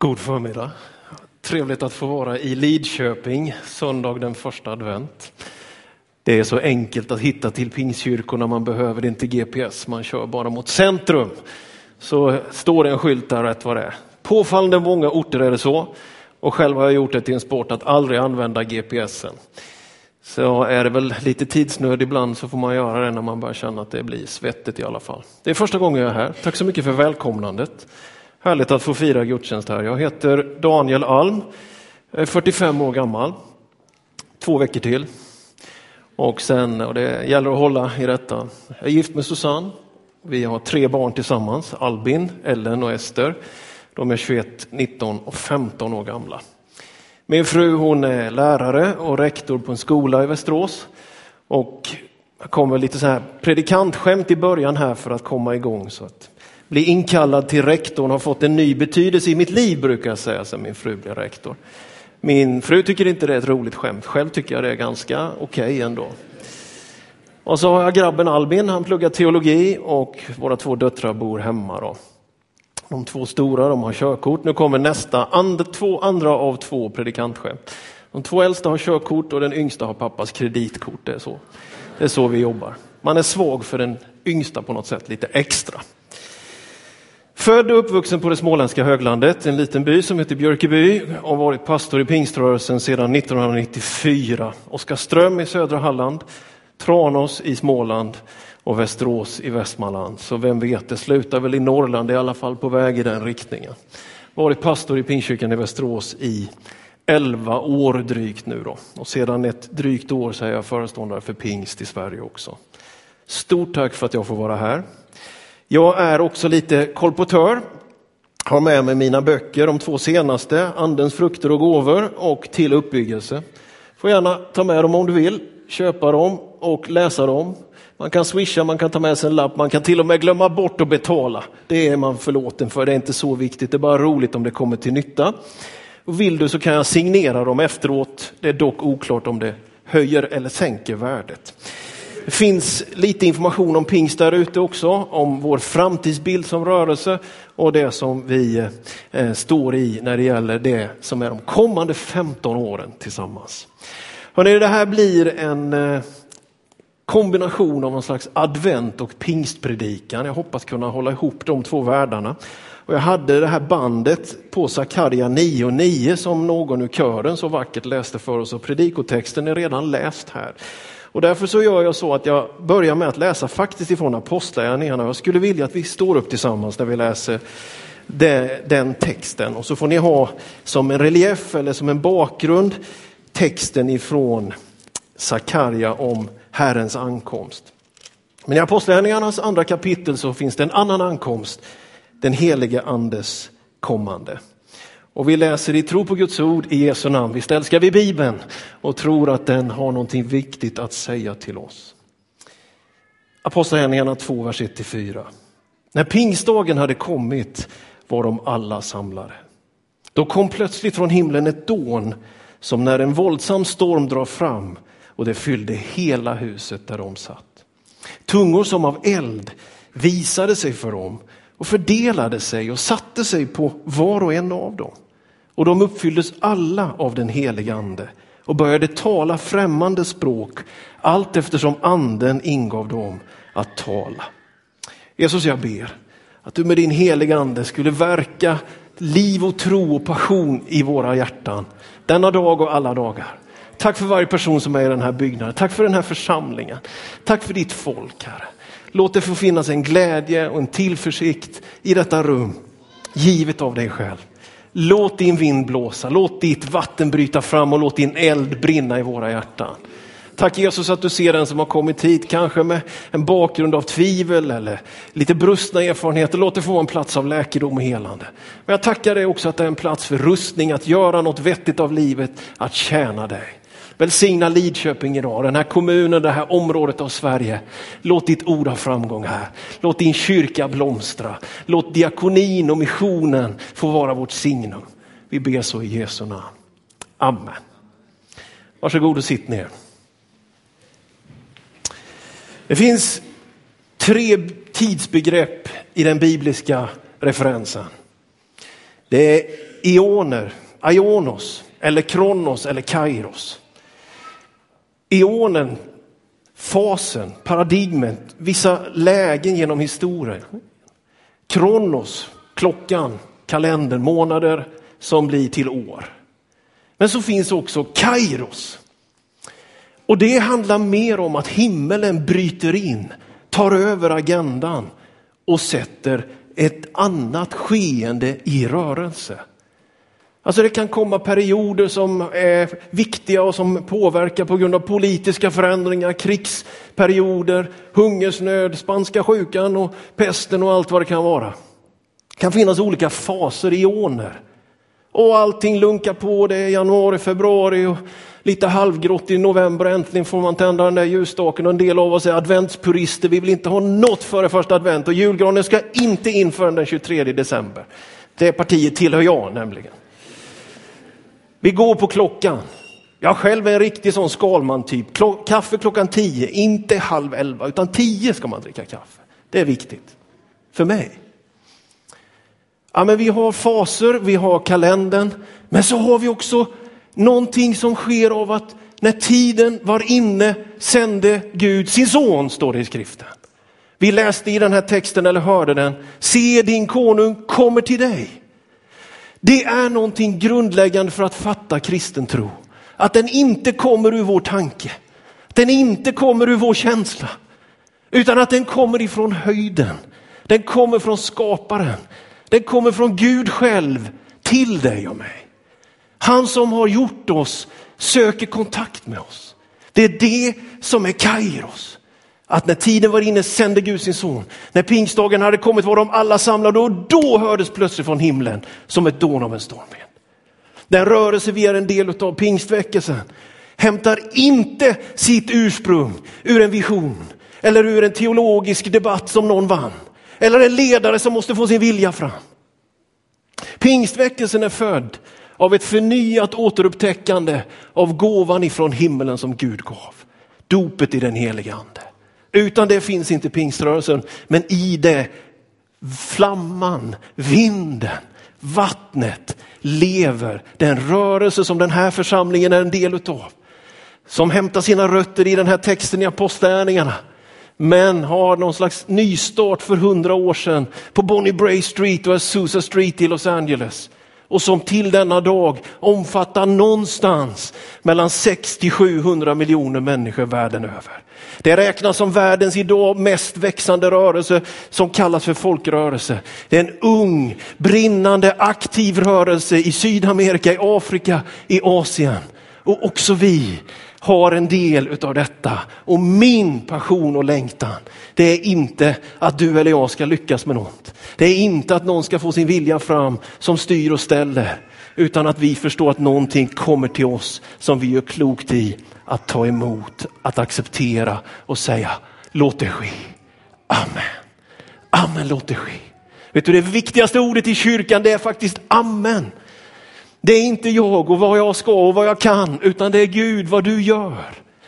God förmiddag. Trevligt att få vara i Lidköping söndag den första advent. Det är så enkelt att hitta till Pingstkyrkorna, man behöver inte GPS, man kör bara mot centrum. Så står det en skylt där rätt vad det är. Påfallande många orter är det så, och själv har jag gjort det till en sport att aldrig använda GPSen. Så är det väl lite tidsnöd ibland, så får man göra det när man börjar känna att det blir svettigt i alla fall. Det är första gången jag är här. Tack så mycket för välkomnandet. Härligt att få fira gudstjänst här. Jag heter Daniel Alm, är 45 år gammal, 2 veckor till. Och det gäller att hålla i detta. Jag är gift med Susanne. Vi har 3 barn tillsammans, Albin, Ellen och Ester. De är 21, 19 och 15 år gamla. Min fru, hon är lärare och rektor på en skola i Västerås. Och jag kommer lite så här predikantskämt i början här för att komma igång, så att bli inkallad till rektorn har fått en ny betydelse i mitt liv, brukar jag säga, sen min fru blev rektor. Min fru tycker inte det är ett roligt skämt. Själv tycker jag det är ganska okej ändå. Och så har jag grabben Albin, han pluggar teologi och våra 2 döttrar bor hemma då. De 2 stora, de har körkort. Nu kommer 2 andra av 2 predikantskämt. De 2 äldsta har körkort och den yngsta har pappas kreditkort. Det är så vi jobbar. Man är svag för den yngsta på något sätt lite extra. Född och uppvuxen på det småländska höglandet, en liten by som heter Björkeby, och varit pastor i pingströrelsen sedan 1994. Oskarström i södra Halland, Tranås i Småland och Västerås i Västmanland. Så vem vet, det slutar väl i Norrland, i alla fall på väg i den riktningen. Varit pastor i Pingstkyrkan i Västerås i 11 år drygt nu då. Och sedan ett drygt år så är jag föreståndare för Pingst i Sverige också. Stort tack för att jag får vara här. Jag är också lite kolportör, har med mig mina böcker, de 2 senaste, Andens frukter och gåvor och Till uppbyggelse. Får gärna ta med dem om du vill, köpa dem och läsa dem. Man kan swisha, man kan ta med sig en lapp, man kan till och med glömma bort att betala. Det är man förlåten för, det är inte så viktigt, det är bara roligt om det kommer till nytta. Och vill du så kan jag signera dem efteråt, det är dock oklart om det höjer eller sänker värdet. Det finns lite information om Pingst där ute också, om vår framtidsbild som rörelse och det som vi står i när det gäller det som är de kommande 15 åren tillsammans. Hörrni, det här blir en kombination av någon slags advent och pingstpredikan. Jag hoppas kunna hålla ihop de 2 världarna. Och jag hade det här bandet på Sakarja 9:9 som någon ur kören så vackert läste för oss, och predikotexten är redan läst här. Och därför så gör jag så att jag börjar med att läsa faktiskt ifrån Apostlagärningarna. Jag skulle vilja att vi står upp tillsammans när vi läser den texten. Och så får ni ha som en relief eller som en bakgrund texten ifrån Sakarja om Herrens ankomst. Men i Apostlagärningarnas 2 kapitel så finns det en annan ankomst, den helige andes kommande. Och vi läser i tro på Guds ord i Jesu namn. Vi älskar vi Bibeln och tror att den har någonting viktigt att säga till oss. Apostlagärningarna 2, vers 1-4. När pingstdagen hade kommit var de alla samlade. Då kom plötsligt från himlen ett dån som när en våldsam storm drar fram, och det fyllde hela huset där de satt. Tungor som av eld visade sig för dem och fördelade sig och satte sig på var och en av dem. Och de uppfylldes alla av den heliga ande och började tala främmande språk, allt eftersom anden ingav dem att tala. Jesus, jag ber att du med din heliga ande skulle verka liv och tro och passion i våra hjärtan denna dag och alla dagar. Tack för varje person som är i den här byggnaden. Tack för den här församlingen. Tack för ditt folk, Herre. Låt det få finnas en glädje och en tillförsikt i detta rum, givet av dig själv. Låt din vind blåsa, låt ditt vatten bryta fram och låt din eld brinna i våra hjärtan. Tack Jesus att du ser den som har kommit hit, kanske med en bakgrund av tvivel eller lite brustna erfarenheter. Låt det få en plats av läkedom och helande. Men jag tackar dig också att det är en plats för rustning, att göra något vettigt av livet, att tjäna dig. Välsigna Lidköping idag, den här kommunen, det här området av Sverige. Låt ditt ord ha framgång här. Låt din kyrka blomstra. Låt diakonin och missionen få vara vårt signum. Vi ber så i Jesu namn. Amen. Varsågod och sitt ner. Det finns 3 tidsbegrepp i den bibliska referensen. Det är eoner, aionos eller kronos eller kairos. Eonen, fasen, paradigmet, vissa lägen genom historien. Kronos, klockan, kalendern, månader som blir till år. Men så finns också kairos. Och det handlar mer om att himmelen bryter in, tar över agendan och sätter ett annat skeende i rörelse. Alltså det kan komma perioder som är viktiga och som påverkar på grund av politiska förändringar, krigsperioder, hungersnöd, spanska sjukan och pesten och allt vad det kan vara. Det kan finnas olika faser, eoner. Och allting lunkar på, det är januari, februari och lite halvgrått i november. Äntligen får man tända den där ljusstaken och en del av oss är adventspurister. Vi vill inte ha något före första advent och julgranen ska inte in förrän den 23 december. Det partiet tillhör jag nämligen. Vi går på klockan. Jag själv är en riktig sån skalman typ. Kaffe klockan 10, inte 10:30 utan 10 ska man dricka kaffe. Det är viktigt för mig. Ja, men vi har faser, vi har kalendern, men så har vi också någonting som sker av att när tiden var inne sände Gud sin son, står det i skriften. Vi läste i den här texten eller hörde den. Se, din konung kommer till dig. Det är någonting grundläggande för att fatta kristen tro. Att den inte kommer ur vår tanke. Att den inte kommer ur vår känsla. Utan att den kommer ifrån höjden. Den kommer från skaparen. Den kommer från Gud själv till dig och mig. Han som har gjort oss söker kontakt med oss. Det är det som är kairos. Att när tiden var inne sände Gud sin son. När pingstdagen hade kommit var de alla samlade och då hördes plötsligt från himlen som ett dån av en stormvind. Den rörelse vi är en del av, pingstväckelsen, hämtar inte sitt ursprung ur en vision eller ur en teologisk debatt som någon vann. Eller en ledare som måste få sin vilja fram. Pingstväckelsen är född av ett förnyat återupptäckande av gåvan ifrån himmelen som Gud gav. Dopet i den heliga ande. Utan det finns inte pingströrelsen, men i det flamman, vinden, vattnet lever den rörelse som den här församlingen är en del utav. Som hämtar sina rötter i den här texten i apostlagärningarna. Men har någon slags nystart för 100 år sedan på Bonnie Bray Street och Azusa Street i Los Angeles. Och som till denna dag omfattar någonstans mellan 600-700 miljoner människor världen över. Det räknas som världens idag mest växande rörelse som kallas för folkrörelse. Det är en ung, brinnande, aktiv rörelse i Sydamerika, i Afrika, i Asien. Och också vi har en del utav detta. Och min passion och längtan, det är inte att du eller jag ska lyckas med något. Det är inte att någon ska få sin vilja fram som styr och ställer. Utan att vi förstår att någonting kommer till oss som vi gör klokt i att ta emot, att acceptera och säga låt det ske. Amen. Amen, låt det ske. Vet du, det viktigaste ordet i kyrkan, det är faktiskt amen. Det är inte jag och vad jag ska och vad jag kan, utan det är Gud, vad du gör.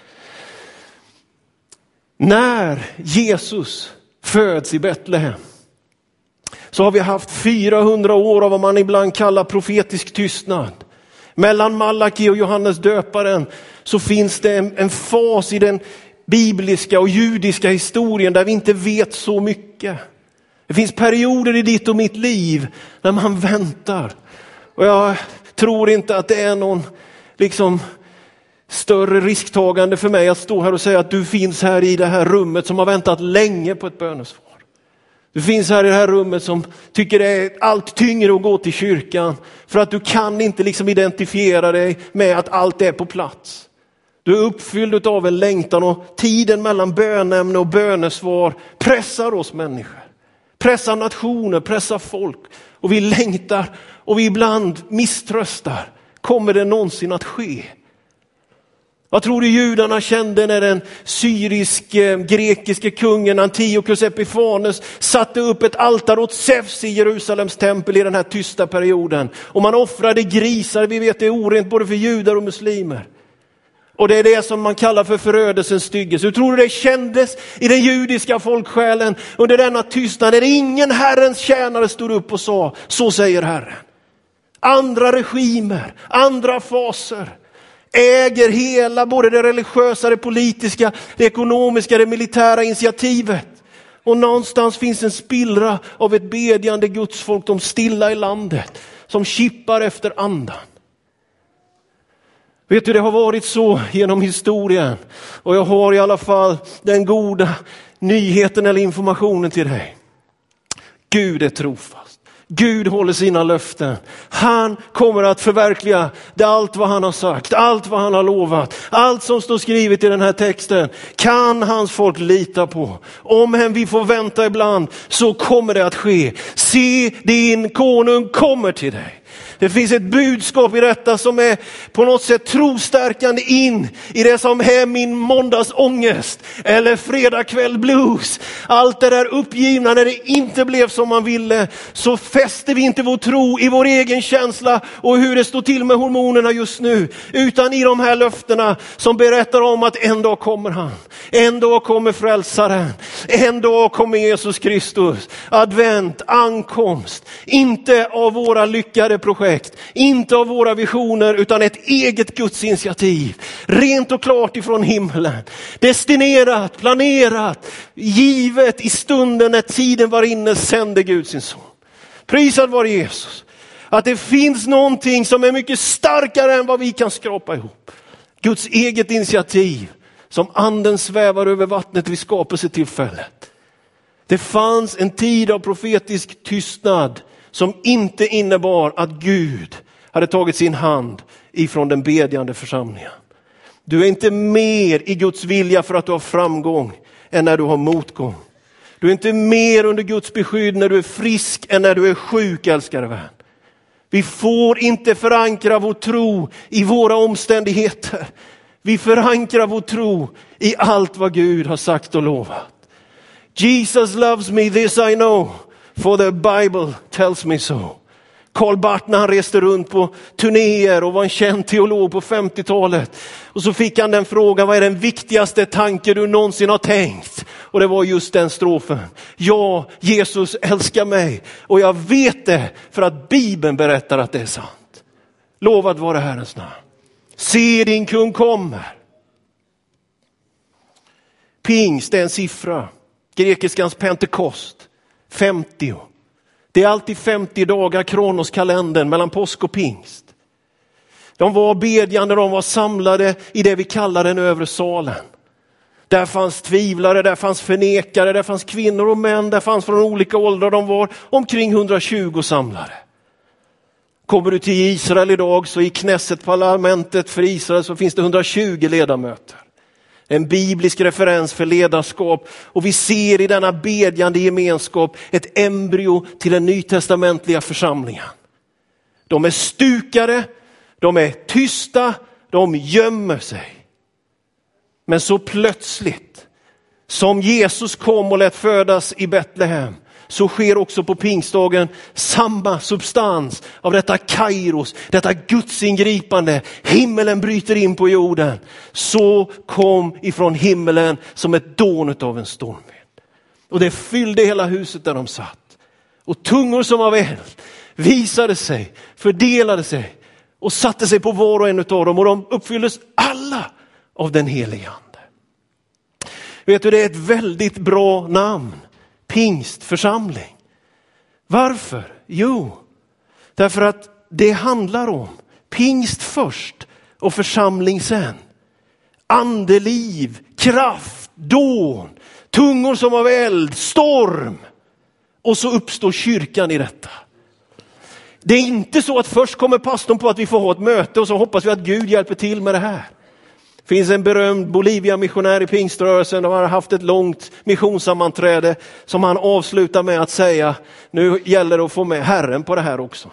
När Jesus föds i Betlehem så har vi haft 400 år av vad man ibland kallar profetisk tystnad. Mellan Malaki och Johannes döparen så finns det en fas i den bibliska och judiska historien där vi inte vet så mycket. Det finns perioder i ditt och mitt liv när man väntar. Och jag tror inte att det är någon större risktagande för mig att stå här och säga att du finns här i det här rummet som har väntat länge på ett bönesvar. Du finns här i det här rummet som tycker det är allt tyngre att gå till kyrkan för att du kan inte identifiera dig med att allt är på plats. Du är uppfylld av en längtan och tiden mellan bönämne och bönesvar pressar oss människor. Pressar nationer, pressar folk. Och vi längtar och vi ibland misströstar. Kommer det någonsin att ske? Vad tror du judarna kände när den syrisk-grekiske kungen Antiochus Epiphanes satte upp ett altare åt Zeus i Jerusalems tempel i den här tysta perioden? Och man offrade grisar, vi vet det är orent både för judar och muslimer. Och det är det som man kallar för förödelsens styggelse. Hur tror du det kändes i den judiska folksjälen under denna tystnad? När ingen Herrens tjänare stod upp och sa, så säger Herren. andra regimer, andra faser äger hela både det religiösa, det politiska, det ekonomiska, det militära initiativet. Och någonstans finns en spillra av ett bedjande gudsfolk, de stilla i landet, som kippar efter andan. Vet du, det har varit så genom historien. Och jag har i alla fall den goda nyheten eller informationen till dig. Gud är trofast. Gud håller sina löften. Han kommer att förverkliga allt vad han har sagt, allt vad han har lovat. Allt som står skrivet i den här texten kan hans folk lita på. Om än vi får vänta ibland så kommer det att ske. Se, din konung kommer till dig. Det finns ett budskap i detta som är på något sätt trostärkande in i det som är min måndagsångest eller fredagkväll blues. Allt det där uppgivna när det inte blev som man ville, så fäster vi inte vår tro i vår egen känsla och hur det står till med hormonerna just nu, utan i de här löftena som berättar om att en dag kommer han. En dag kommer frälsaren. En dag kommer Jesus Kristus. Advent, ankomst. Inte av våra lyckade projekt, inte av våra visioner, utan ett eget Guds initiativ. Rent och klart ifrån himlen. Destinerat, planerat, givet i stunden när tiden var inne sände Gud sin son. Prisad var Jesus. Att det finns någonting som är mycket starkare än vad vi kan skrapa ihop. Guds eget initiativ som anden svävar över vattnet vid skapelsetillfället. Det fanns en tid av profetisk tystnad som inte innebar att Gud hade tagit sin hand ifrån den bedjande församlingen. Du är inte mer i Guds vilja för att du har framgång än när du har motgång. Du är inte mer under Guds beskydd när du är frisk än när du är sjuk, älskade vän. Vi får inte förankra vår tro i våra omständigheter. Vi förankrar vår tro i allt vad Gud har sagt och lovat. Jesus loves me, this I know, for the Bible tells me so. Karl Barth, när han reste runt på turnéer och var en känd teolog på 50-talet. Och så fick han den frågan, vad är den viktigaste tanke du någonsin har tänkt? Och det var just den strofen. Ja, Jesus älskar mig. Och jag vet det för att Bibeln berättar att det är sant. Lovad vare Herrens namn. Se, din kung kommer. Pingst är en siffra. Grekiskans pentekost. 50. Det är alltid 50 dagar kronoskalendern mellan påsk och pingst. De var bedjande, de var samlade i det vi kallar den övre salen. Där fanns tvivlare, där fanns förnekare, där fanns kvinnor och män, där fanns från olika åldrar. De var omkring 120 samlade. Kommer du till Israel idag så i Knesset, parlamentet för Israel, så finns det 120 ledamöter. En biblisk referens för ledarskap, och vi ser i denna bedjande gemenskap ett embryo till den nytestamentliga församlingen. De är stukade, de är tysta, de gömmer sig. Men så plötsligt som Jesus kom och lät födas i Betlehem, så sker också på pingstdagen samma substans av detta kairos, detta Guds ingripande. Himmelen bryter in på jorden. Så kom ifrån himmelen som ett dån av en stormvind. Och det fyllde hela huset där de satt. Och tungor som av eld visade sig, fördelade sig och satte sig på var och en av dem. Och de uppfylldes alla av den helige ande. Vet du, det är ett väldigt bra namn. Pingstförsamling. Varför? Jo, därför att det handlar om pingst först och församling sen. Andeliv, kraft, dån, tungor som av eld, storm. Och så uppstår kyrkan i detta. Det är inte så att först kommer pastorn på att vi får ha ett möte och så hoppas vi att Gud hjälper till med det här. Det finns en berömd Bolivia-missionär i pingströrelsen. De har haft ett långt missionssammanträde som han avslutar med att säga: nu gäller det att få med Herren på det här också.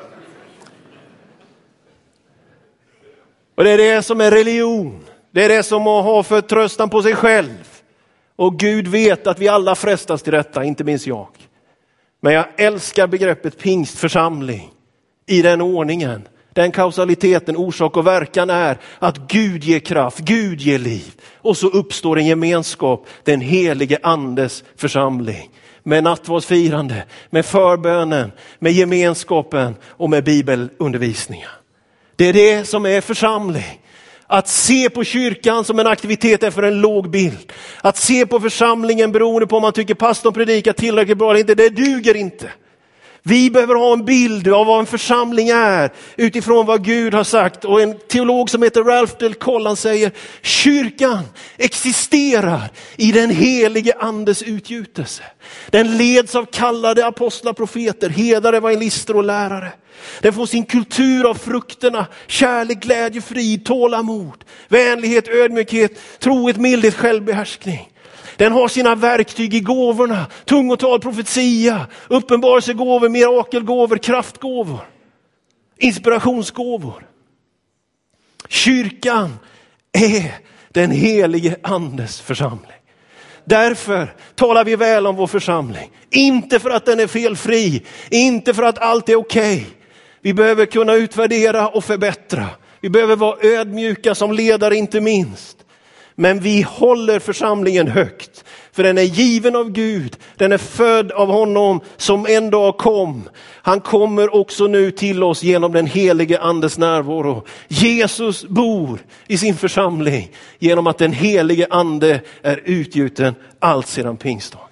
Och det är det som är religion. Det är det som att ha förtröstan på sig själv. Och Gud vet att vi alla frestas till detta, inte minst jag. Men jag älskar begreppet pingstförsamling i den ordningen. Den kausaliteten, orsak och verkan är att Gud ger kraft, Gud ger liv. Och så uppstår en gemenskap, den helige andes församling. med nattvardsfirande, med förbönen, med gemenskapen och med bibelundervisningen. Det är det som är församling. Att se på kyrkan som en aktivitet är för en låg bild. Att se på församlingen beroende på om man tycker pastorn predikar tillräckligt bra eller inte, det duger inte. Vi behöver ha en bild av vad en församling är utifrån vad Gud har sagt. Och en teolog som heter Ralph Del Collan säger: kyrkan existerar i den helige andes utgjutelse. Den leds av kallade apostlar, profeter, herdar, evangelister och lärare. Den får sin kultur av frukterna: kärlek, glädje, frid, tålamod, vänlighet, ödmjukhet, trohet, mildhet, självbehärskning. Den har sina verktyg i gåvorna: tungotal, profetia, uppenbarelsegåvor, mirakelgåvor, kraftgåvor, inspirationsgåvor. Kyrkan är den helige andes församling. Därför talar vi väl om vår församling. Inte för att den är felfri, inte för att allt är okej. Vi behöver kunna utvärdera och förbättra. Vi behöver vara ödmjuka som ledare inte minst. Men vi håller församlingen högt. För den är given av Gud. Den är född av honom som en dag kom. Han kommer också nu till oss genom den helige andes närvaro. Jesus bor i sin församling genom att den helige ande är utgjuten allt sedan pingstdagen.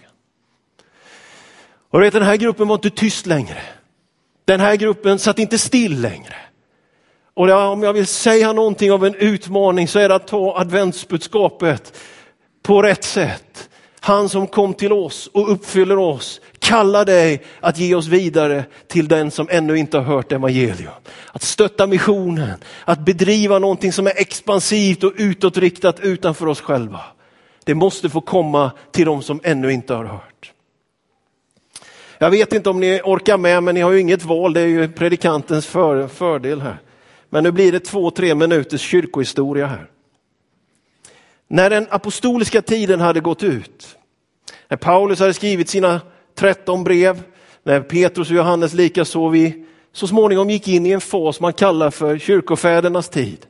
Och vet, den här gruppen var inte tyst längre. Den här gruppen satt inte still längre. Och om jag vill säga någonting av en utmaning så är det att ta adventsbudskapet på rätt sätt. Han som kom till oss och uppfyller oss kallar dig att ge oss vidare till den som ännu inte har hört evangelium. Att stötta missionen, att bedriva någonting som är expansivt och utåtriktat utanför oss själva. Det måste få komma till de som ännu inte har hört. Jag vet inte om ni orkar med, men ni har ju inget val. Det är ju predikantens fördel här. Men nu blir det 2-3 minuters kyrkohistoria här. När den apostoliska tiden hade gått ut, när Paulus hade skrivit sina 13 brev, när Petrus och Johannes likaså vi så småningom gick in i en fas man kallar för kyrkofädernas tid.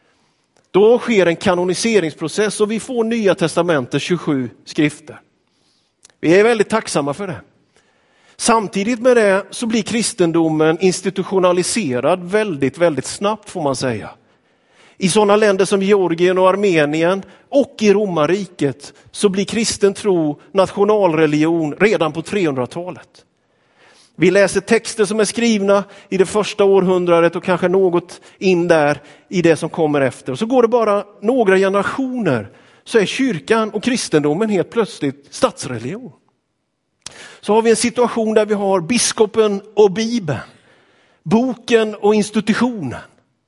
Då sker en kanoniseringsprocess och vi får Nya testamentets 27 skrifter. Vi är väldigt tacksamma för det. Samtidigt med det så blir kristendomen institutionaliserad väldigt, väldigt snabbt får man säga. I sådana länder som Georgien och Armenien och i Romarriket så blir kristen tro nationalreligion redan på 300-talet. Vi läser texter som är skrivna i det första århundradet och kanske något in där i det som kommer efter. Och så går det bara några generationer så är kyrkan och kristendomen helt plötsligt statsreligion. Så har vi en situation där vi har biskopen och Bibeln, boken och institutionen.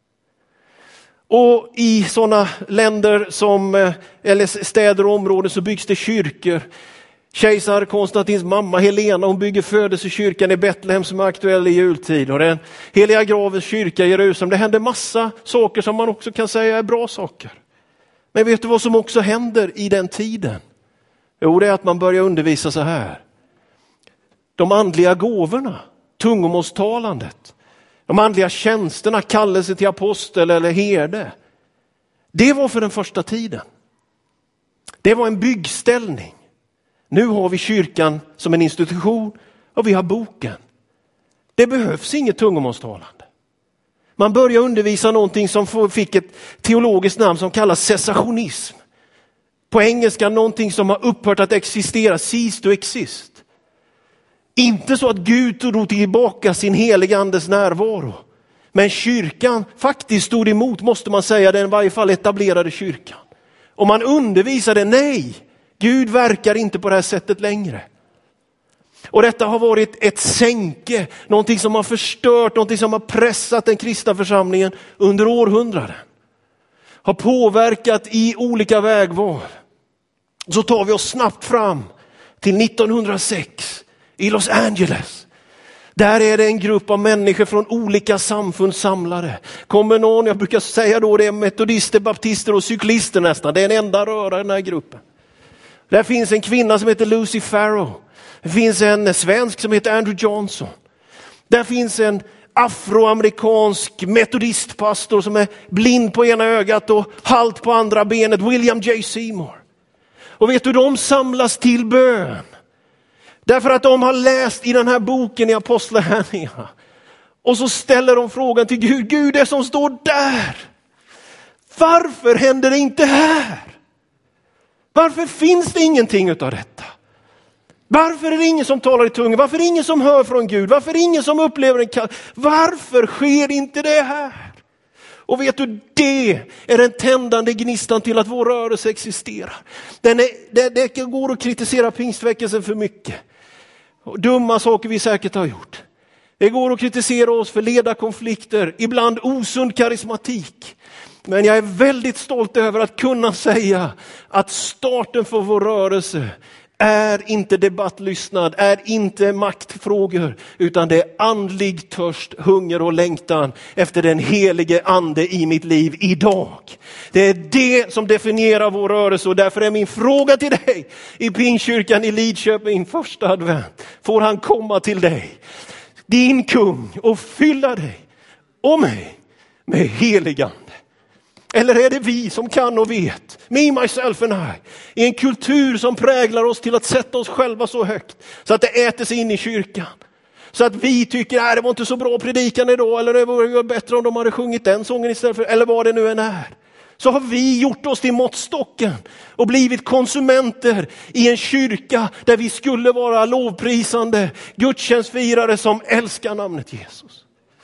Och i sådana länder som, eller städer och områden så byggs det kyrkor. Kejsar Konstantins mamma Helena, hon bygger födelsekyrkan i Betlehem som är aktuell i jultid. Och den heliga gravens kyrka i Jerusalem. Det händer massa saker som man också kan säga är bra saker. Men vet du vad som också händer i den tiden? Jo, det är att man börjar undervisa så här. De andliga gåvorna, tungomålstalandet, de andliga tjänsterna, kallelse till apostel eller herde. Det var för den första tiden. Det var en byggställning. Nu har vi kyrkan som en institution och vi har boken. Det behövs inget tungomålstalande. Man börjar undervisa någonting som fick ett teologiskt namn som kallas cessationism. På engelska någonting som har upphört att existera, cease to exist. Inte så att Gud tog tillbaka sin heliga andes närvaro. Men kyrkan faktiskt stod emot, måste man säga, den i varje fall etablerade kyrkan. Och man undervisade, nej, Gud verkar inte på det här sättet längre. Och detta har varit ett sänke, någonting som har förstört, någonting som har pressat den kristna församlingen under århundraden. Har påverkat i olika vägval. Så tar vi oss snabbt fram till 1906 i Los Angeles. Där är det en grupp av människor från olika samfund samlade. Kommer någon, jag brukar säga då, det är metodister, baptister och cyklister nästan. Det är en enda röra i den här gruppen. Där finns en kvinna som heter Lucy Farrow. Det finns en svensk som heter Andrew Johnson. Där finns en afroamerikansk metodistpastor som är blind på ena ögat och halt på andra benet, William J. Seymour. Och vet du, de samlas till bön. Därför att de har läst i den här boken i Apostlagärningarna. Och så ställer de frågan till Gud. Gud, det som står där. Varför händer det inte här? Varför finns det ingenting utav detta? Varför är det ingen som talar i tungor? Varför är det ingen som hör från Gud? Varför är det ingen som upplever en kall? Varför sker inte det här? Och vet du, det är den tändande gnistan till att vår rörelse existerar. Det går att kritisera pingstväckelsen för mycket. Dumma saker vi säkert har gjort. Det går att kritisera oss för ledarkonflikter, ibland osund karismatik. Men jag är väldigt stolt över att kunna säga att starten för vår rörelse är inte debattlystnad, är inte maktfrågor, utan det är andlig törst, hunger och längtan efter den helige ande i mitt liv idag. Det är det som definierar vår rörelse, och därför är min fråga till dig i Pingstkyrkan i Lidköping första advent. Får han komma till dig, din kung, och fylla dig och mig med heligande? Eller är det vi som kan och vet, me, myself and I, i en kultur som präglar oss till att sätta oss själva så högt så att det äter sig in i kyrkan? Så att vi tycker att det var inte så bra predikan idag, eller det vore bättre om de hade sjungit den sången istället för, eller vad det nu än är. Så har vi gjort oss till måttstocken och blivit konsumenter i en kyrka där vi skulle vara lovprisande gudstjänstfirare som älskar namnet Jesus.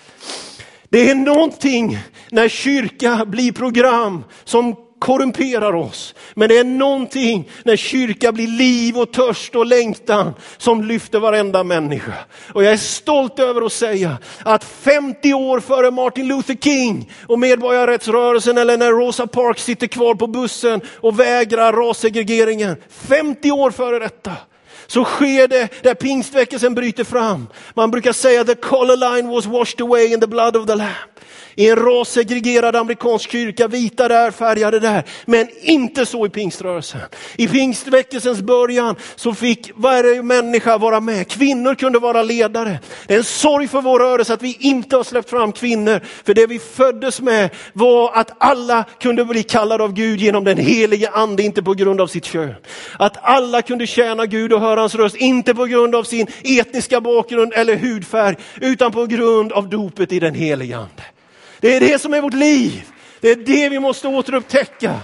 Det är någonting när kyrka blir program som korrumperar oss. Men det är någonting när kyrka blir liv och törst och längtan som lyfter varenda människa. Och jag är stolt över att säga att 50 år före Martin Luther King och medborgarrättsrörelsen, eller när Rosa Parks sitter kvar på bussen och vägrar rassegregeringen, 50 år före detta, så sker det där pingstväckelsen bryter fram. Man brukar säga att the color line was washed away in the blood of the lamb. I en rassegregerad amerikansk kyrka, vita där, färgade där. Men inte så i pingströrelsen. I pingstväckelsens början så fick varje människa vara med. Kvinnor kunde vara ledare. Det är en sorg för vår rörelse att vi inte har släppt fram kvinnor. För det vi föddes med var att alla kunde bli kallade av Gud genom den helige ande, inte på grund av sitt kön. Att alla kunde tjäna Gud och höra hans röst, inte på grund av sin etniska bakgrund eller hudfärg, utan på grund av dopet i den helige ande. Det är det som är vårt liv. Det är det vi måste återupptäcka.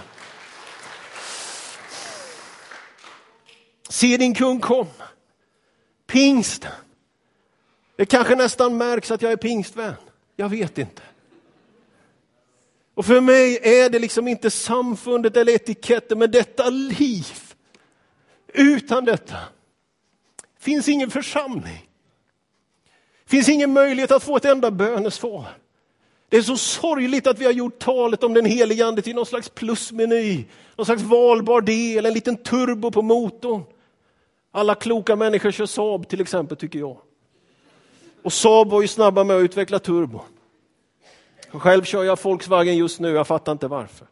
Se din kung kom. Pingst. Det kanske nästan märks att jag är pingstvän. Jag vet inte. Och för mig är det liksom inte samfundet eller etiketten, men detta liv. Utan detta finns ingen församling. Finns ingen möjlighet att få ett enda bönesvar. Det är så sorgligt att vi har gjort talet om den helige ande till någon slags plusmeny. Någon slags valbar del, en liten turbo på motorn. Alla kloka människor kör Saab till exempel, tycker jag. Och Saab var ju snabba med att utveckla turbo. Själv kör jag Volkswagen just nu, jag fattar inte varför.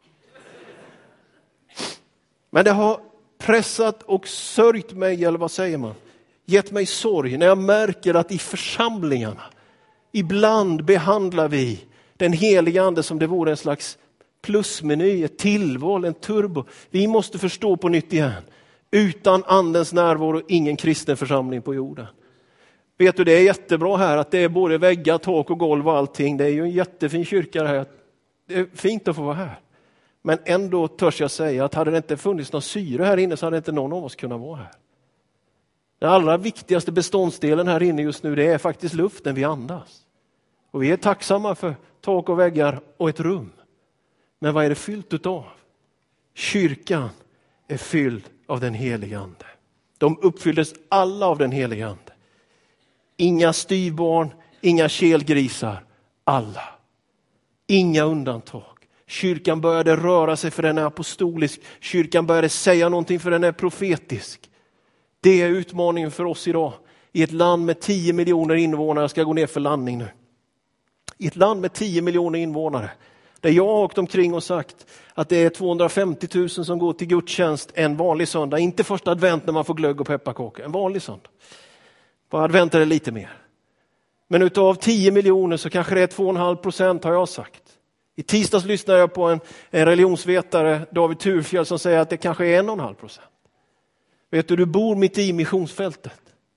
Men det har pressat och sörjt mig, eller vad säger man? Gett mig sorg när jag märker att i församlingarna ibland behandlar vi den heliga ande som det vore en slags plusmeny, ett tillval, en turbo. Vi måste förstå på nytt igen. Utan andens närvaro, ingen kristen församling på jorden. Vet du, det är jättebra här att det är både väggar, tak och golv och allting. Det är ju en jättefin kyrka här. Det är fint att få vara här. Men ändå törs jag säga att hade det inte funnits någon syre här inne så hade inte någon av oss kunnat vara här. Den allra viktigaste beståndsdelen här inne just nu, det är faktiskt luften vi andas. Och vi är tacksamma för tak och väggar och ett rum. Men vad är det fyllt utav? Kyrkan är fylld av den helige ande. De uppfylldes alla av den helige ande. Inga styvbarn, inga kelgrisar, alla. Inga undantag. Kyrkan började röra sig för den är apostolisk. Kyrkan började säga någonting för den är profetisk. Det är utmaningen för oss idag. I ett land med 10 miljoner invånare, jag ska gå ner för landning nu. I ett land med 10 miljoner invånare, där jag har åkt omkring och sagt att det är 250 000 som går till gudstjänst en vanlig söndag. Inte första advent när man får glögg och pepparkaka, en vanlig söndag. På advent är det lite mer. Men utav 10 miljoner så kanske det är 2,5% har jag sagt. I tisdags lyssnade jag på en religionsvetare, David Turfjell, som säger att det kanske är 1,5%. Vet du bor mitt i missionsfältet.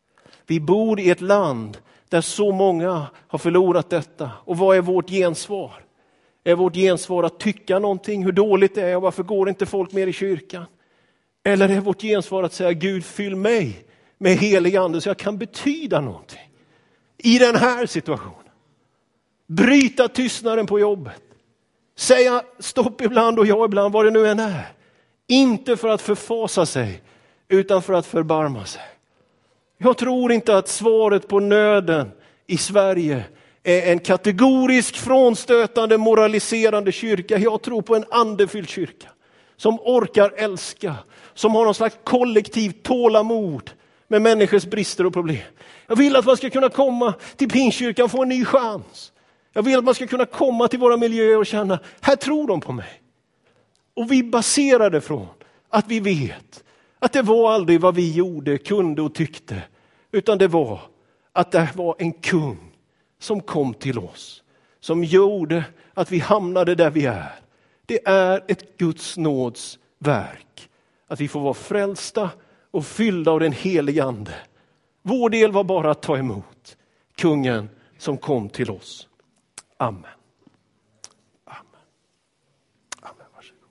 Vi bor i ett land där så många har förlorat detta. Och vad är vårt gensvar? Är vårt gensvar att tycka någonting, hur dåligt det är och varför går inte folk mer i kyrkan? Eller är vårt gensvar att säga, Gud, fyll mig med helig ande så jag kan betyda någonting i den här situationen. Bryta tystnaden på jobbet. Säga stopp ibland och ja ibland, vad det nu än är. Inte för att förfasa sig, utan för att förbarma sig. Jag tror inte att svaret på nöden i Sverige är en kategorisk, frånstötande, moraliserande kyrka. Jag tror på en andefylld kyrka som orkar älska, som har någon slags kollektivt tålamod med människors brister och problem. Jag vill att man ska kunna komma till Pingstkyrkan och få en ny chans. Jag vill att man ska kunna komma till våra miljöer och känna, här tror de på mig. Och vi baserar det från att vi vet att det var aldrig vad vi gjorde, kunde och tyckte. Utan det var att det var en kung som kom till oss. Som gjorde att vi hamnade där vi är. Det är ett Guds nåds verk. Att vi får vara frälsta och fyllda av den helige ande. Vår del var bara att ta emot kungen som kom till oss. Amen.